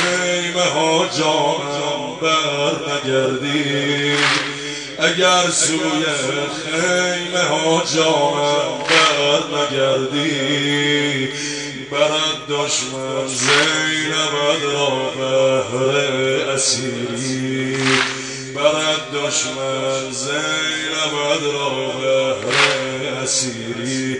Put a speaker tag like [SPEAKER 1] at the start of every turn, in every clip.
[SPEAKER 1] خیمه ها جانم بر نگردی، اگر سوی خیمه ها جانم بر نگردی، برد دشمن زینب را بهر اسیری، برد دشمن زینب را بهر اسیری.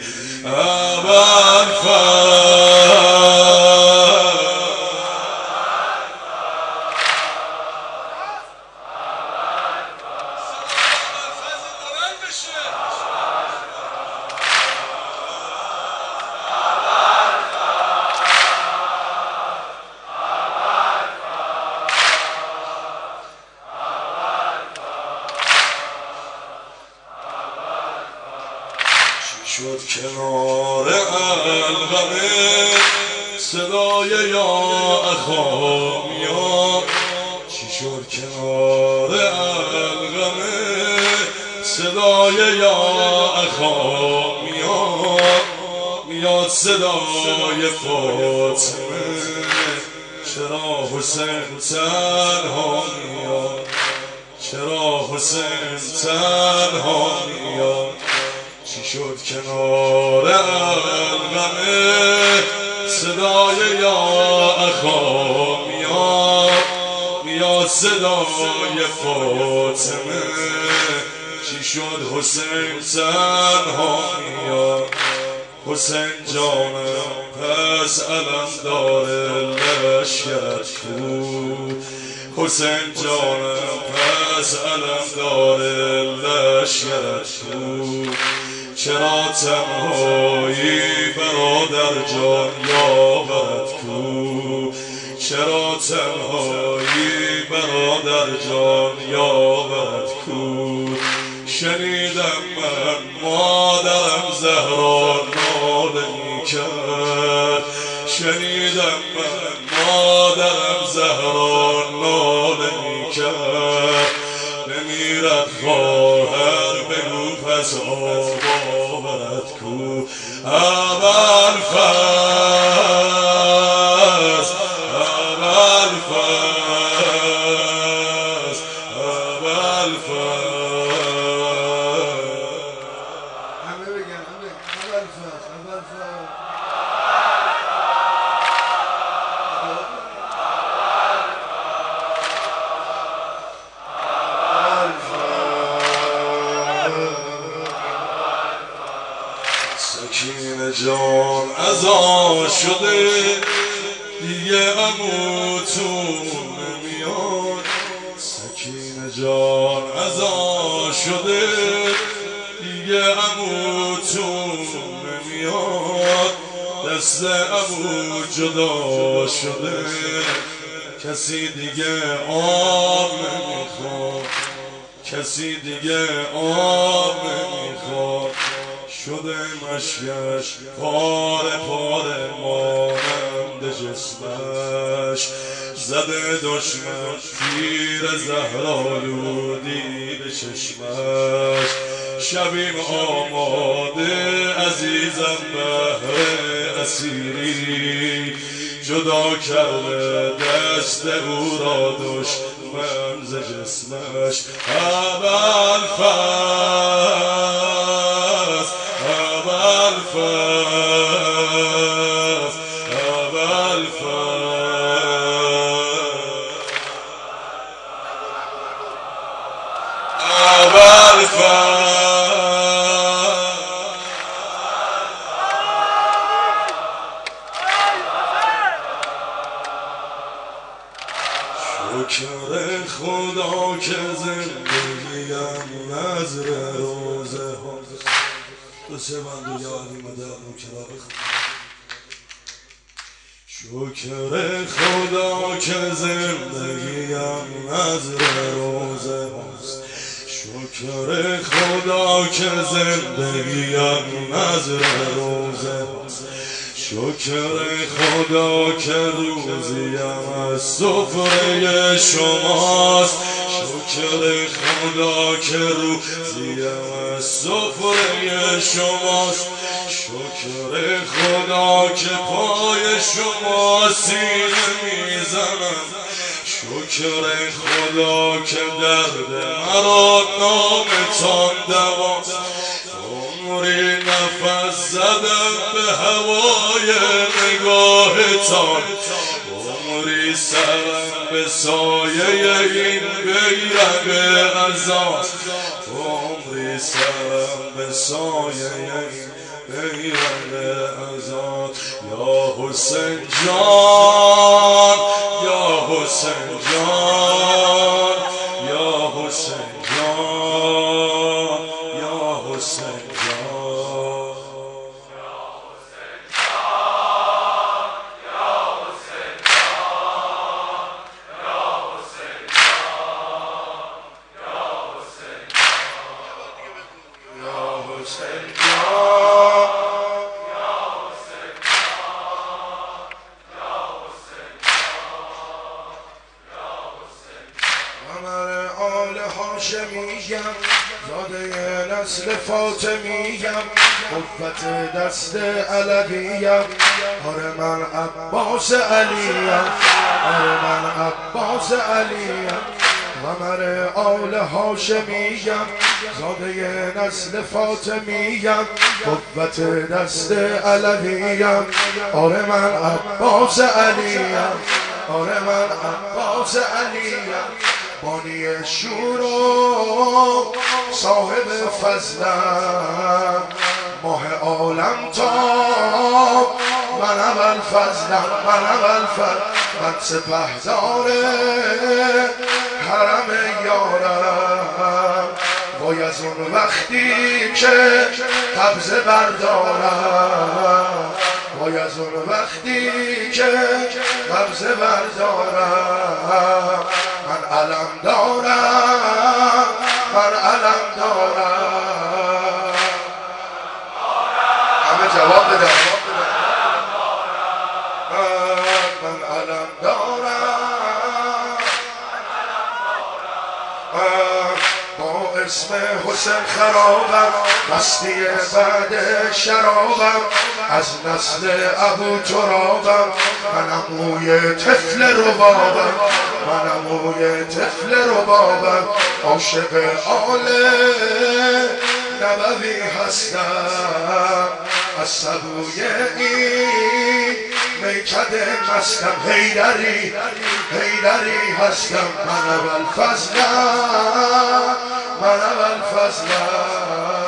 [SPEAKER 1] شد کنار الغمه صدای یا اخا میاد، چی شد کنار الغمه صدای یا اخا میاد، میاد صدای فاطمه چرا حسین تنها میاد، چرا حسین تنها میاد. چی شد کنار الغمه صدای یا اخا میاد، میاد صدای فاطمه چی شد حسین تنها میاد. حسین جانم پس علمدار لشکرت کو، حسین جانم پس علمدار لشکرت کو، چرا تنهایی برادر جان یاورت کو، چرا تنهایی برادر جان یاورت کو. شنیدم من مادرم زهرا ناله میکرد، شنیدم من مادرم زهرا ناله میکرد، نمیرد خواهر بگو پس آورد کو. ابوالفضل ابوالفضل ابوالفضل
[SPEAKER 2] همه بگن ابوالفضل ابوالفضل
[SPEAKER 1] سکینه جان ازا شده دیگه عموتون نمیاد، سکینه جان ازا شده دیگه عموتون نمیاد، دست عمو جدا شده کسی دیگه آب نمیخواد، کسی دیگه آب نمیخواد. شده مشیش پاره پاره مانند جسمش، زده دشمن تیر زهرآلودی به چشمش. شبیم آماده عزیزم بهر اسیری، جدا کرده دست او را دشمن ز جسمش. ابوالفضل شکر خدا که زندگیم نظر روزه هاست. دو سه بند دیگه آلی مدر شکر خدا که زندگیم نظر روزه هاست، شکر خدا که زندگیم نظر روزه هاست، شکر خدا که روزیم از سفره شماست، شکر خدا که روزیم از سفره شماست، شکر خدا که پای شما سینه میزنم، شکر خدا که درد مرا نامتان دواست. عمری نفس زدم به هوای نگاهتان، عمری سرم به سایه این بیرق عزاست، عمری سرم به سایه این بیرق عزاست. یا حسین جان، یا حسین جان، یا حسین جان، یا حسین جان.
[SPEAKER 2] هاشمیم زاده نسل فاطمیم، قوت دست علویم، آره من عباس علیم، آره من عباس علیم. قمر آل هاشمیم زاده نسل فاطمیم، قوت دست علویم، آره من عباس علیم، آره من عباس علیم. بانی شورو صاحب فضلم، ماه عالم تا من اول فضلم، من اول فضل، من سپهدار حرم یارم. وای از اون وقتی که قبضه بردارم، وای از اون وقتی که قبضه بردارم. من علم دارم، من علم دارم. همه جواب بدن. من علم دارم، با اسم حسین خرابم، مستی بعد شرابم، از نسل ابو ترابم. من عموی طفل ربابم، من عموی طفل ربابم. عاشق آل نبوی هستم، از سبوی این میکده مستم. حیدری حیدری هستم، من اول فضلم، من اول فضلم.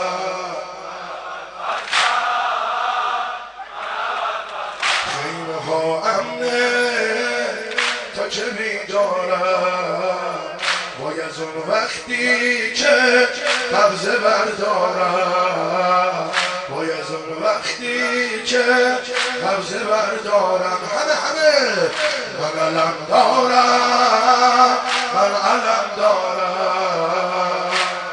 [SPEAKER 2] خیمه ها امنه تا که بیدارم، وای از اون وقتی که قبضه بردارم، وای از اون وقتی که قبضه بردارم. همه من علم دارم، من علم دارم.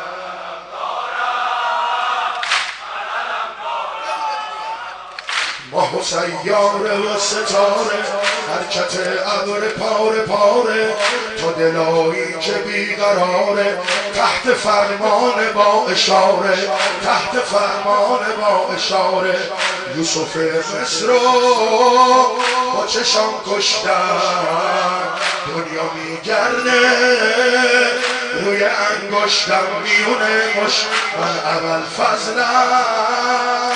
[SPEAKER 2] ماه و سیاره و ستاره، حرکت ابر پاره پاره، تو دلایی که بیقراره، تحت فرمان با اشاره، تحت فرمان با اشاره. یوسف مصر رو با چشام کشتن، دنیا میگرده روی انگشتم، میونه مشت. من اول فضلم،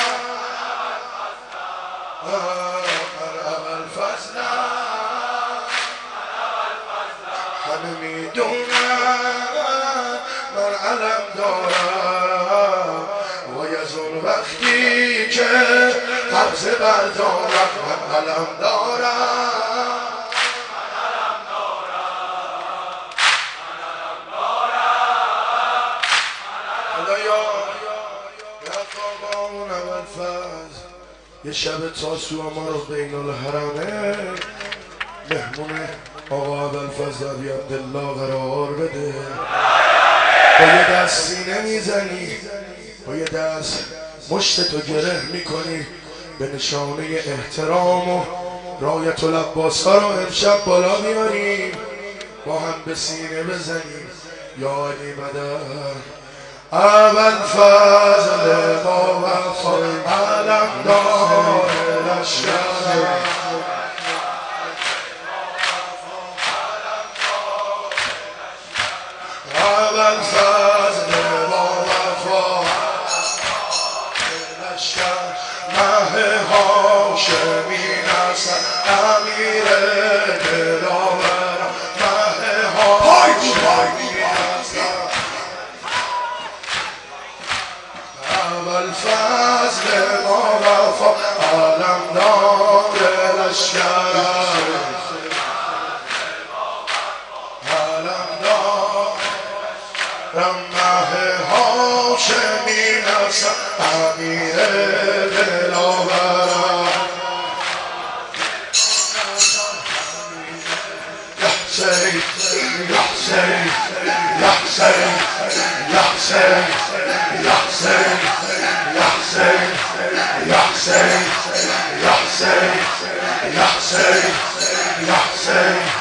[SPEAKER 2] من اول فضلم، همه میدونم من علم دارم. وای از اون وقتی که قبضه بردارم، من علم دارم، من علم دارم، من علم دارم. خدایا یا قابان اول فضل، یه شب تاسوعا ما رو بین الحرمه مهمون آقا ابوالفضل ابی عبدالله قرار بده. با یه دست سینه میزنی، با یه دست مشت تو گره میکنی، به نشانه احترام و رایت العباس ها رو امشب بالا بیاریم، با هم به سینه بزنیم یا علی مدد. اول فضل با وفا علم دار لشکر، اول فضل با وفا لشکر، مه هاشمی نصر امیر دلاورم، مه هاشمی نصر اول فضل با وفا علم دار لشکر، علم دارم مه هاشمی نصر امیر دلاورم، یا حسین یا حسین یا حسین یا حسین یا حسین یا حسین یا حسین یا حسین یا حسین یا حسین